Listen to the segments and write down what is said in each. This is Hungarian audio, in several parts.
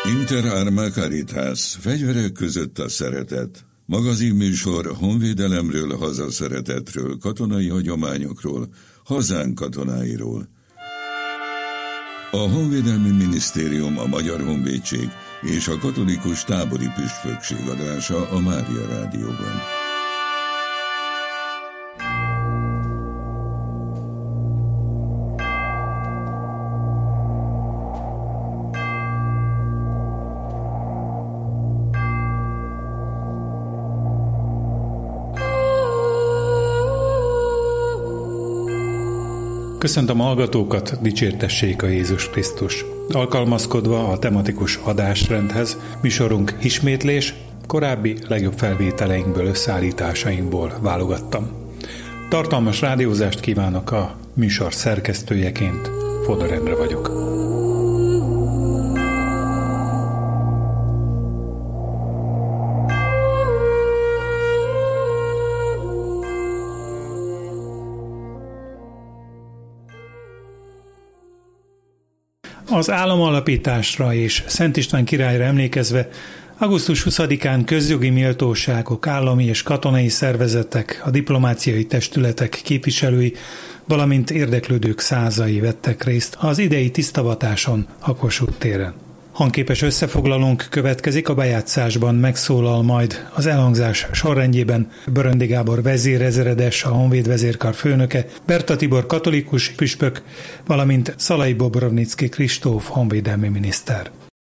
Inter Arma Caritas, fegyverek között a szeretet. Magazinműsor honvédelemről, hazaszeretetről, katonai hagyományokról, hazánk katonáiról. A Honvédelmi Minisztérium, a Magyar Honvédség és a Katolikus Tábori Püspökség adása a Mária Rádióban. Köszöntöm a hallgatókat, dicsértessék a Jézus Krisztus. Alkalmazkodva a tematikus adásrendhez, műsorunk ismétlés, korábbi legjobb felvételeinkből, összeállításainkból válogattam. Tartalmas rádiózást kívánok, a műsor szerkesztőjeként Fodor Endre vagyok. Az államalapításra és Szent István királyra emlékezve augusztus 20-án közjogi méltóságok, állami és katonai szervezetek, a diplomáciai testületek képviselői, valamint érdeklődők százai vettek részt az idei tisztavatáson a Kossuth téren. Hangképes összefoglalónk következik, a bejátszásban megszólal majd az elhangzás sorrendjében Böröndi Gábor vezérezredes, a Honvéd vezérkar főnöke, Berta Tibor katolikus püspök, valamint Szalai Bobrovnicki Kristóf honvédelmi miniszter.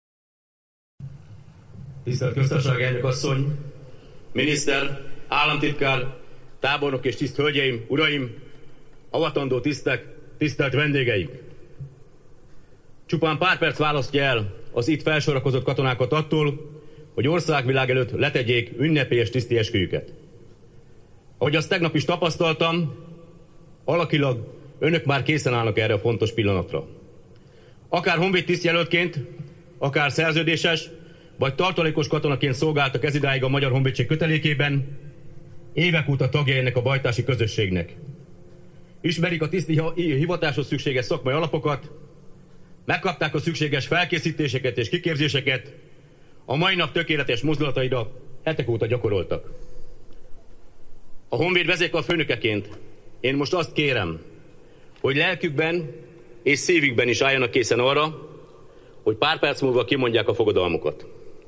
Tisztelt Köztársaság elnök asszony, miniszter, államtitkár, tábornok és tiszt hölgyeim, uraim, avatandó tisztek, tisztelt vendégeink! Csupán pár perc választja el az itt felsorakozott katonákat attól, hogy országvilág előtt letegyék ünnepélyes tiszti esküjüket. Ahogy azt tegnap is tapasztaltam, alakilag önök már készen állnak erre a fontos pillanatra. Akár honvéd tisztjelöltként, akár szerződéses, vagy tartalékos katonaként szolgáltak ezidáig a Magyar Honvédség kötelékében, évek óta tagjai ennek a bajtási közösségnek. Ismerik a tiszti hivatáshoz szükséges szakmai alapokat, megkapták a szükséges felkészítéseket és kiképzéseket, a mai nap tökéletes mozdulataira hetek óta gyakoroltak. A Honvéd vezérkar főnökeként én most azt kérem, hogy lelkükben és szívükben is álljanak készen arra, hogy pár perc múlva kimondják a fogadalmukat.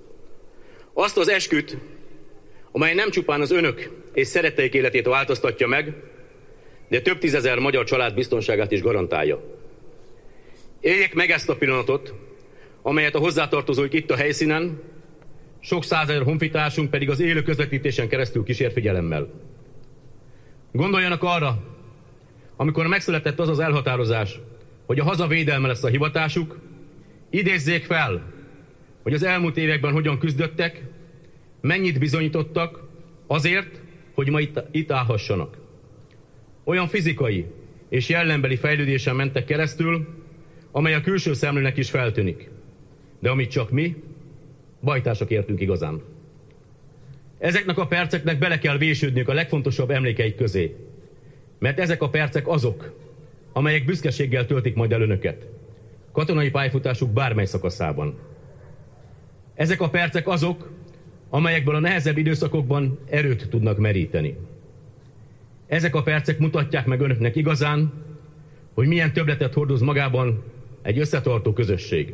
Azt az esküt, amely nem csupán az önök és szeretteik életét változtatja meg, de több tízezer magyar család biztonságát is garantálja. Éljék meg ezt a pillanatot, amelyet a hozzátartozóik itt a helyszínen, sok százezer honfitársunk pedig az élő közvetítésen keresztül kísér figyelemmel. Gondoljanak arra, amikor megszületett az az elhatározás, hogy a haza védelme lesz a hivatásuk, idézzék fel, hogy az elmúlt években hogyan küzdöttek, mennyit bizonyítottak azért, hogy ma itt állhassanak. Olyan fizikai és jellembeli fejlődésen mentek keresztül, amely a külső szemlőnek is feltűnik, de amit csak mi, bajtársak értünk igazán. Ezeknek a perceknek bele kell vésődniük a legfontosabb emlékeik közé, mert ezek a percek azok, amelyek büszkeséggel töltik majd el önöket, katonai pályafutásuk bármely szakaszában. Ezek a percek azok, amelyekből a nehezebb időszakokban erőt tudnak meríteni. Ezek a percek mutatják meg önöknek igazán, hogy milyen többletet hordoz magában egy összetartó közösség.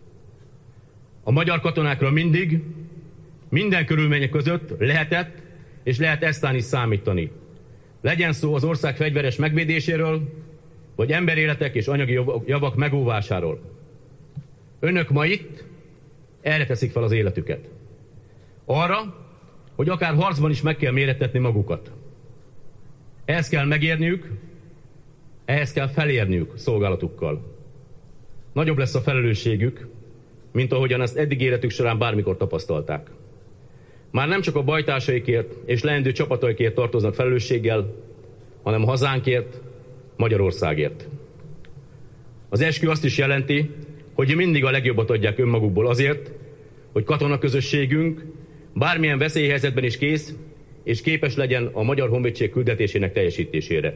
A magyar katonákra mindig, minden körülmények között lehetett és lehet eztán is számítani. Legyen szó az ország fegyveres megvédéséről, vagy emberéletek és anyagi javak megóvásáról. Önök ma itt erre teszik fel az életüket. Arra, hogy akár harcban is meg kell mérettetni magukat. Ehhez kell megérniük, ehhez kell felérniük szolgálatukkal. Nagyobb lesz a felelősségük, mint ahogyan ezt eddig életük során bármikor tapasztalták. Már nem csak a bajtársaikért és leendő csapataikért tartoznak felelősséggel, hanem a hazánkért, Magyarországért. Az eskü azt is jelenti, hogy mindig a legjobbat adják önmagukból azért, hogy katonaközösségünk bármilyen veszélyhelyzetben is kész és képes legyen a Magyar Honvédség küldetésének teljesítésére.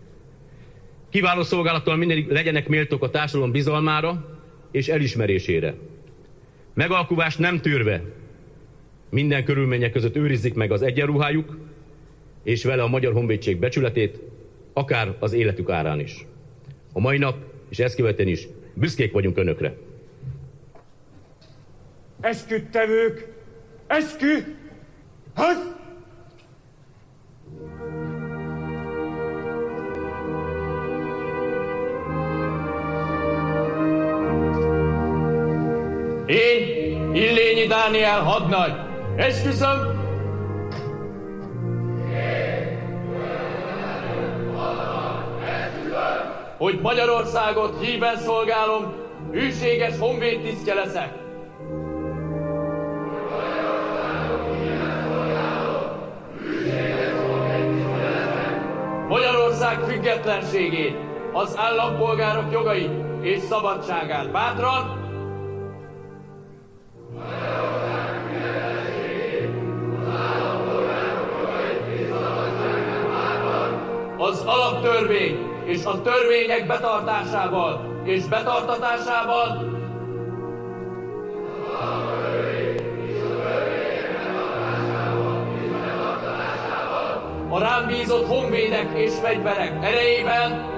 Kiváló szolgálattal mindig legyenek méltók a társadalom bizalmára és elismerésére. Megalkuvást nem tűrve, minden körülmények között őrizzék meg az egyenruhájuk, és vele a Magyar Honvédség becsületét, akár az életük árán is. A mai nap, és ezt követően is büszkék vagyunk önökre. Esküdtevők, eskü! Hasz! Én, Illényi Dániel hadnagy, esküszöm, hogy Magyarországot híven szolgálom, hűséges honvédtisztje leszek. Magyarország függetlenségét, az állampolgárok jogait és szabadságát bátran, az alaptörvény és a törvények betartásával és betartatásával, a rám bízott honvédek és fegyverek erejében,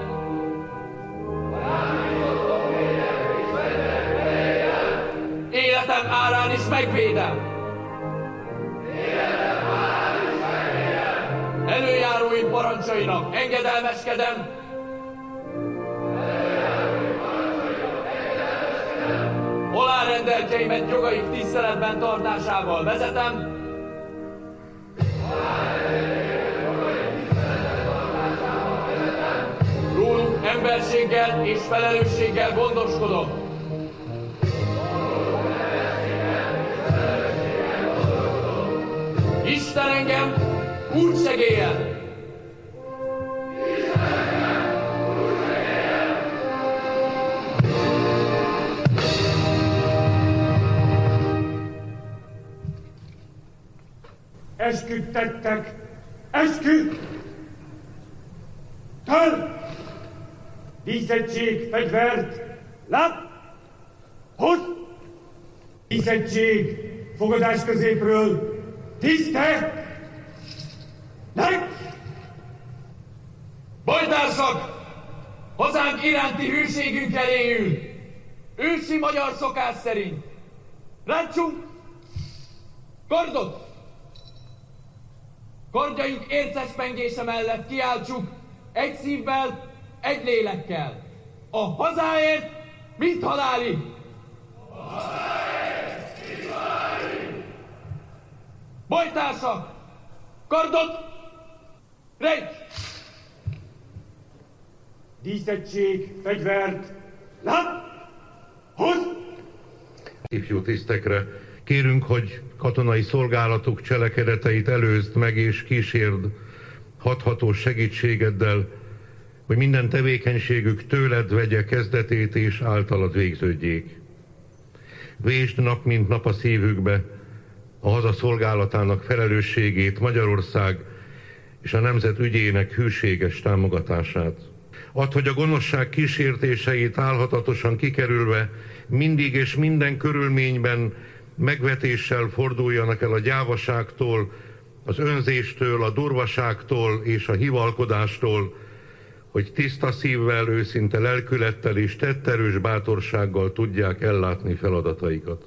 életem árán is megvédem. Előjáróim parancsainak engedelmeskedem. Alárendeltjeimet jogaik tiszteletben tartásával vezetem. Róluk emberséggel és felelősséggel gondoskodom. Isten engem úgy segélyen! Esküdtettek! Eskü! Töl! Díszettség, fegyvert! Lap! Hoz! Díszettség, fogadás középről! Tiszte! Nek! Bajtársak! Hazánk iránti hűségünkkel éljünk! Ősi magyar szokás szerint! Ráncsunk! Kardot! Kardjaink érces pengése mellett kiáltsuk egy szívvel, egy lélekkel. A hazáért, mint halálig! A hazáért, mint halálig! Bajtársak! Kardot! Rejts! Díszettség, fegyvert! Lát! Hoz! Ifjú tisztekre kérünk, hogy katonai szolgálatuk cselekedeteit előzd meg és kísérd hathatós segítségeddel, hogy minden tevékenységük tőled vegye kezdetét és általad végződjék. Vésd nap mint nap a szívükbe a haza szolgálatának felelősségét, Magyarország és a nemzet ügyének hűséges támogatását. Add, hogy a gonoszság kísértéseit álhatatosan kikerülve mindig és minden körülményben megvetéssel forduljanak el a gyávaságtól, az önzéstől, a durvaságtól és a hivalkodástól, hogy tiszta szívvel, őszinte lelkülettel és tetterős bátorsággal tudják ellátni feladataikat.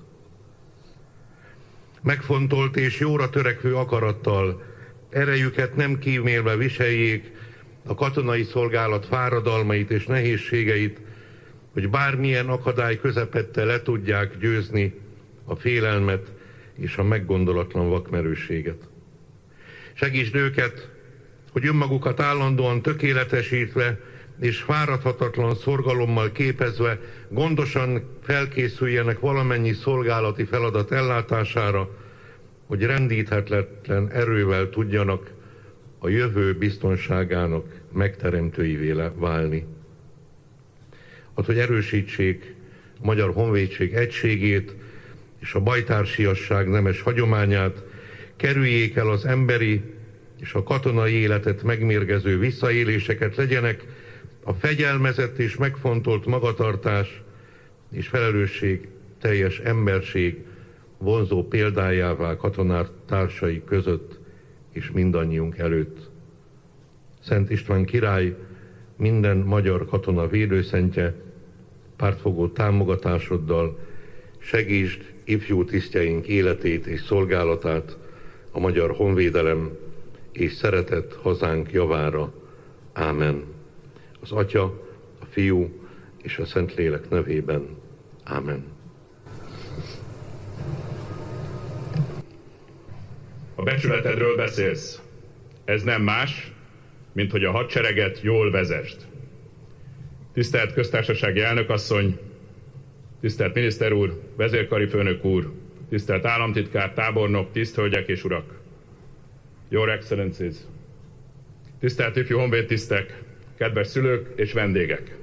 Megfontolt és jóra törekvő akarattal, erejüket nem kímélve viseljék a katonai szolgálat fáradalmait és nehézségeit, hogy bármilyen akadály közepette le tudják győzni a félelmet és a meggondolatlan vakmerősséget. Segítsd őket, hogy önmagukat állandóan tökéletesítve és fáradhatatlan szorgalommal képezve gondosan felkészüljenek valamennyi szolgálati feladat ellátására, hogy rendíthetetlen erővel tudjanak a jövő biztonságának megteremtőivé válni. Add, hogy erősítsék a Magyar Honvédség egységét és a bajtársiasság nemes hagyományát, kerüljék el az emberi és a katonai életet megmérgező visszaéléseket, legyenek a fegyelmezett és megfontolt magatartás és felelősség teljes emberség vonzó példájává katonátársai között és mindannyiunk előtt. Szent István király, minden magyar katona védőszentje, pártfogó támogatásoddal segítsd ifjú tisztjeink életét és szolgálatát a magyar honvédelem és szeretett hazánk javára. Ámen. Az Atya, a Fiú és a Szentlélek nevében. Ámen. A becsületedről beszélsz. Ez nem más, mint hogy a hadsereget jól vezesd. Tisztelt köztársasági elnökasszony, tisztelt miniszter úr, vezérkari főnök úr, tisztelt államtitkár, tábornok, tiszthölgyek és urak, Your Excellencies, tisztelt ifjú honvédtisztek, kedves szülők és vendégek.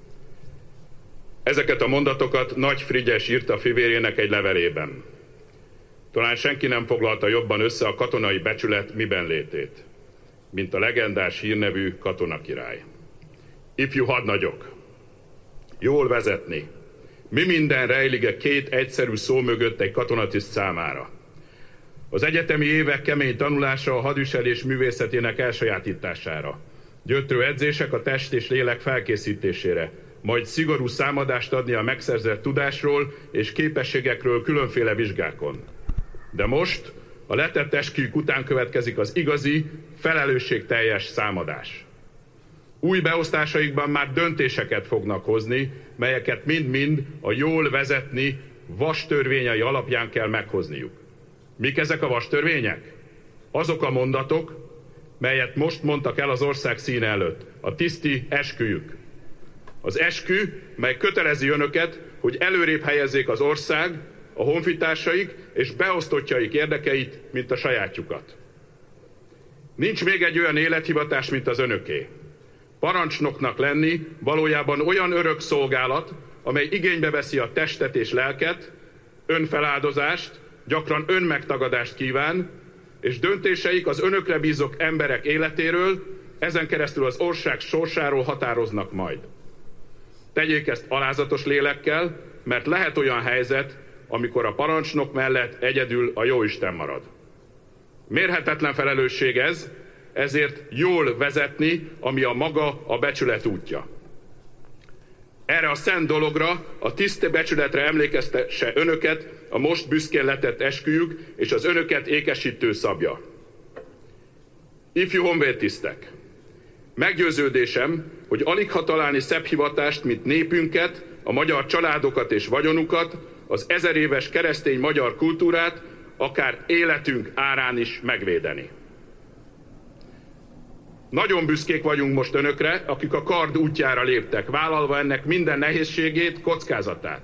Ezeket a mondatokat Nagy Frigyes írta fivérének egy levelében. Talán senki nem foglalta jobban össze a katonai becsület miben létét, mint a legendás hírnevű katonakirály. Ifjú hadnagyok, jól vezetni. Mi minden rejlik a két egyszerű szó mögött egy katonatiszt számára? Az egyetemi évek kemény tanulása a hadviselés művészetének elsajátítására, gyötrő edzések a test és lélek felkészítésére, majd szigorú számadást adni a megszerzett tudásról és képességekről különféle vizsgákon. De most a letett esküjük után következik az igazi, felelősségteljes számadás. Új beosztásaikban már döntéseket fognak hozni, melyeket mind-mind a jól vezetni vastörvényei alapján kell meghozniuk. Mik ezek a vastörvények? Azok a mondatok, melyet most mondtak el az ország színe előtt, a tiszti esküjük. Az eskü, mely kötelezi önöket, hogy előrébb helyezzék az ország, a honfitársaik és beosztottjaik érdekeit, mint a sajátjukat. Nincs még egy olyan élethivatás, mint az önöké. Parancsnoknak lenni valójában olyan örök szolgálat, amely igénybe veszi a testet és lelket, önfeláldozást, gyakran önmegtagadást kíván, és döntéseik az önökre bízok emberek életéről, ezen keresztül az ország sorsáról határoznak majd. Tegyék ezt alázatos lélekkel, mert lehet olyan helyzet, amikor a parancsnok mellett egyedül a jóisten marad. Mérhetetlen felelősség ez, ezért jól vezetni, ami a maga a becsület útja. Erre a szent dologra, a tiszta becsületre emlékeztesse önöket a most büszkén letett esküjük és az önöket ékesítő szabja. Ifjú honvédtisztek! Meggyőződésem, hogy alig ha találni szebb hivatást, mint népünket, a magyar családokat és vagyonukat, az 1000 éves keresztény magyar kultúrát, akár életünk árán is megvédeni. Nagyon büszkék vagyunk most önökre, akik a kard útjára léptek, vállalva ennek minden nehézségét, kockázatát.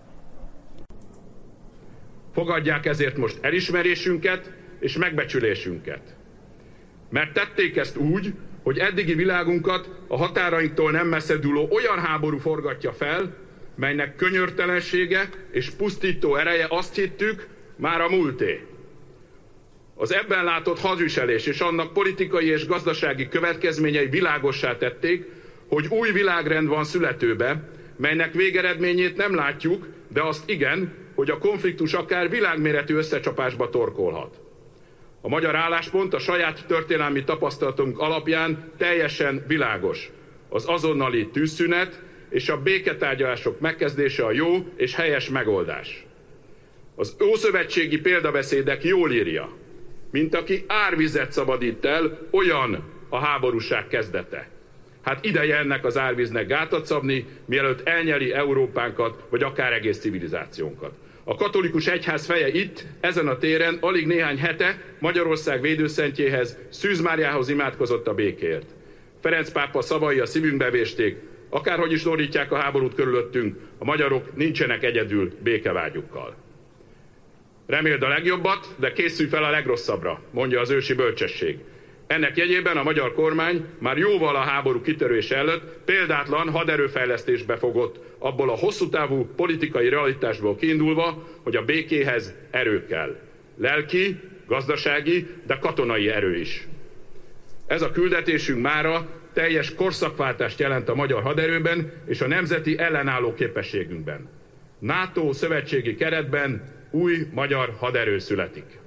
Fogadják ezért most elismerésünket és megbecsülésünket. Mert tették ezt úgy, hogy eddigi világunkat a határainktól nem messze dúló olyan háború forgatja fel, melynek könyörtelensége és pusztító ereje, azt hittük, már a múlté. Az ebben látott hadviselés és annak politikai és gazdasági következményei világossá tették, hogy új világrend van születőbe, melynek végeredményét nem látjuk, de azt igen, hogy a konfliktus akár világméretű összecsapásba torkolhat. A magyar álláspont a saját történelmi tapasztalatunk alapján teljesen világos. Az azonnali tűzszünet és a béketárgyalások megkezdése a jó és helyes megoldás. Az ószövetségi példabeszédek jól írja, mint aki árvizet szabadít el, olyan a háborúság kezdete. Hát ideje ennek az árvíznek gátat szabni, mielőtt elnyeli Európánkat, vagy akár egész civilizációnkat. A katolikus egyház feje itt, ezen a téren alig néhány hete Magyarország védőszentjéhez, Szűz Máriához imádkozott a békért. Ferenc pápa szavai a szívünkbe vésték, akárhogy is ordítják a háborút körülöttünk, a magyarok nincsenek egyedül békevágyukkal. Reméld a legjobbat, de készülj fel a legrosszabbra, mondja az ősi bölcsesség. Ennek jegyében a magyar kormány már jóval a háború kitörése előtt példátlan haderőfejlesztésbe fogott, abból a hosszú távú politikai realitásból kiindulva, hogy a békéhez erő kell. Lelki, gazdasági, de katonai erő is. Ez a küldetésünk mára teljes korszakváltást jelent a magyar haderőben és a nemzeti ellenálló képességünkben. NATO szövetségi keretben új magyar haderő születik.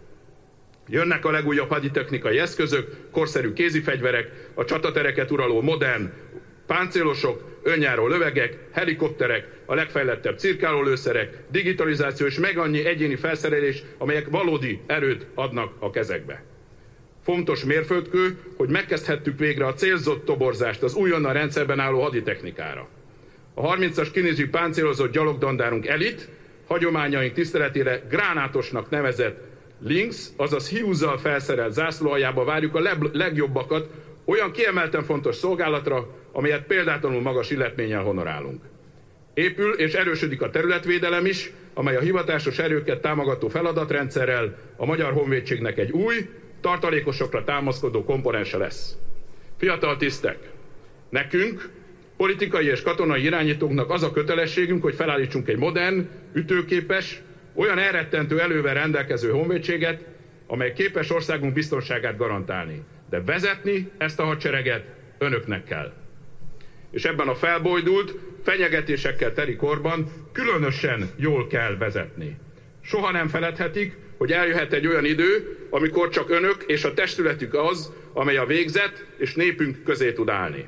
Jönnek a legújabb haditechnikai eszközök, korszerű kézifegyverek, a csatatereket uraló modern páncélosok, önjáró lövegek, helikopterek, a legfejlettebb cirkálólőszerek, digitalizáció és meg annyi egyéni felszerelés, amelyek valódi erőt adnak a kezekbe. Fontos mérföldkő, hogy megkezdhettük végre a célzott toborzást az újonnan rendszerben álló haditechnikára. A 30-as kinizsi páncélozott gyalogdandárunk elit, hagyományaink tiszteletére gránátosnak nevezett Lynx, azaz Hughes-zal felszerelt zászlóaljába várjuk a legjobbakat olyan kiemelten fontos szolgálatra, amelyet példátlanul magas illetménnyel honorálunk. Épül és erősödik a területvédelem is, amely a hivatásos erőket támogató feladatrendszerrel a Magyar Honvédségnek egy új, tartalékosokra támaszkodó komponense lesz. Fiatal tisztek, nekünk, politikai és katonai irányítóknak az a kötelességünk, hogy felállítsunk egy modern, ütőképes, olyan elrettentő elővel rendelkező honvédséget, amely képes országunk biztonságát garantálni. De vezetni ezt a hadsereget önöknek kell. És ebben a felbojdult, fenyegetésekkel teli korban különösen jól kell vezetni. Soha nem feledhetik, hogy eljöhet egy olyan idő, amikor csak önök és a testületük az, amely a végzet és népünk közé tud állni.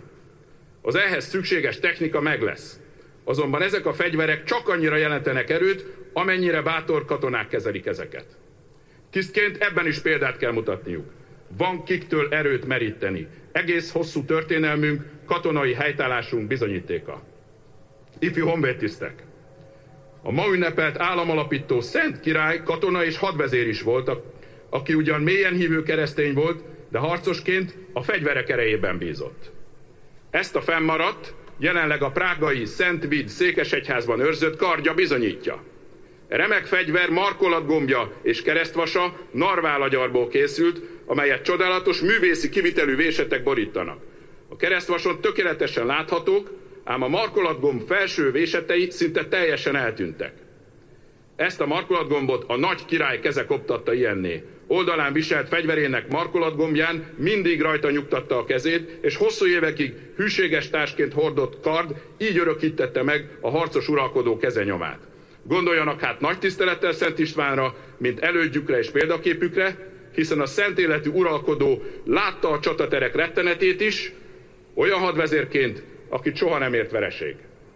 Az ehhez szükséges technika meg lesz. Azonban ezek a fegyverek csak annyira jelentenek erőt, amennyire bátor katonák kezelik ezeket. Tisztként ebben is példát kell mutatniuk. Van kiktől erőt meríteni. Egész hosszú történelmünk, katonai helytállásunk bizonyítéka. Ifjú honvédtisztek! A ma ünnepelt államalapító Szent Király katona és hadvezér is volt, aki ugyan mélyen hívő keresztény volt, de harcosként a fegyverek erejében bízott. Ezt a fennmaradt, jelenleg a prágai Szent Vid székesegyházban őrzött kardja bizonyítja. Remek fegyver markolatgombja és keresztvasa narválagyarból készült, amelyet csodálatos művészi kivitelű vésetek borítanak. A keresztvason tökéletesen láthatók, ám a markolatgomb felső vésetei szinte teljesen eltűntek. Ezt a markolatgombot a nagy király keze koptatta ilyenné. Oldalán viselt fegyverének markolatgombján mindig rajta nyugtatta a kezét, és hosszú évekig hűséges társként hordott kard így örökítette meg a harcos uralkodó kezenyomát. Gondoljanak hát nagy tisztelettel Szent Istvánra, mint elődjükre és példaképükre, hiszen a szent életű uralkodó látta a csataterek rettenetét is, olyan hadvezérként, akit soha nem ért vereség.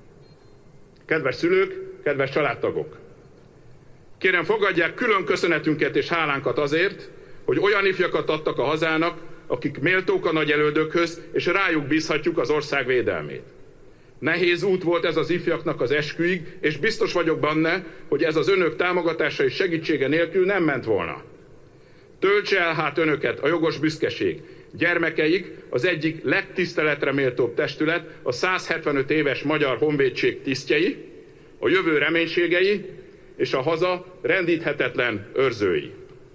Kedves szülők, kedves családtagok! Kérem, fogadják külön köszönetünket és hálánkat azért, hogy olyan ifjakat adtak a hazának, akik méltók a nagy elődökhöz, és rájuk bízhatjuk az ország védelmét. Nehéz út volt ez az ifjaknak az esküig, és biztos vagyok benne, hogy ez az önök támogatása és segítsége nélkül nem ment volna. Töltse el hát önöket a jogos büszkeség. Gyermekeik az egyik legtiszteletre méltóbb testület, a 175 éves Magyar Honvédség tisztjei, a jövő reménységei és a haza rendíthetetlen őrzői.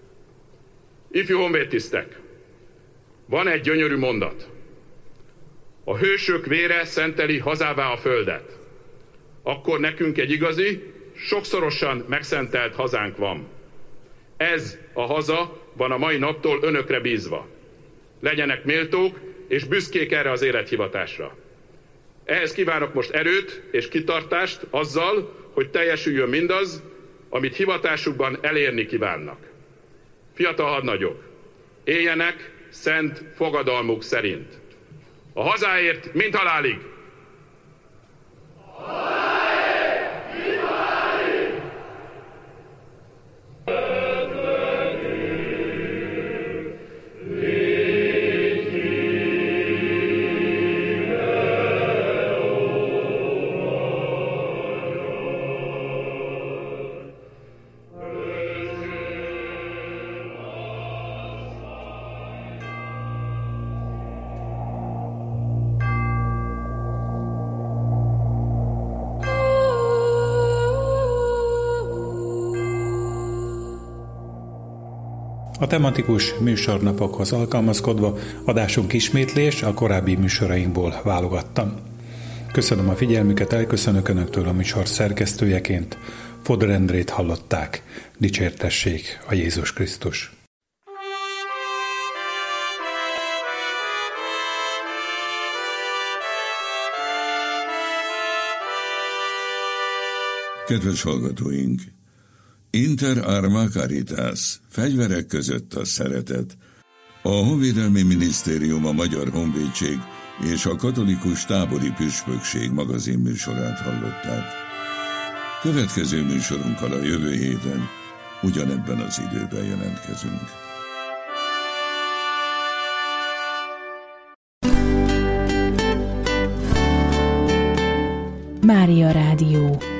Ifjú honvédtisztek, van egy gyönyörű mondat. A hősök vére szenteli hazává a földet. Akkor nekünk egy igazi, sokszorosan megszentelt hazánk van. Ez a haza van a mai naptól önökre bízva. Legyenek méltók és büszkék erre az élethivatásra. Ehhez kívánok most erőt és kitartást azzal, hogy teljesüljön mindaz, amit hivatásukban elérni kívánnak. Fiatal hadnagyok, éljenek szent fogadalmuk szerint. A hazáért, mint halálig! A tematikus műsornapokhoz alkalmazkodva adásunk ismétlés a korábbi műsorainkból válogattam. Köszönöm a figyelmüket, elköszönök Önöktől a műsor szerkesztőjeként. Fodor Endrét hallották. Dicsértessék a Jézus Krisztus! Kedves hallgatóink! Inter arma caritas, fegyverek között a szeretet. A Honvédelmi Minisztérium, a Magyar Honvédség és a Katolikus Tábori Püspökség magazinműsorát hallották. Következő műsorunkkal a jövő héten ugyanebben az időben jelentkezünk. Mária Rádió.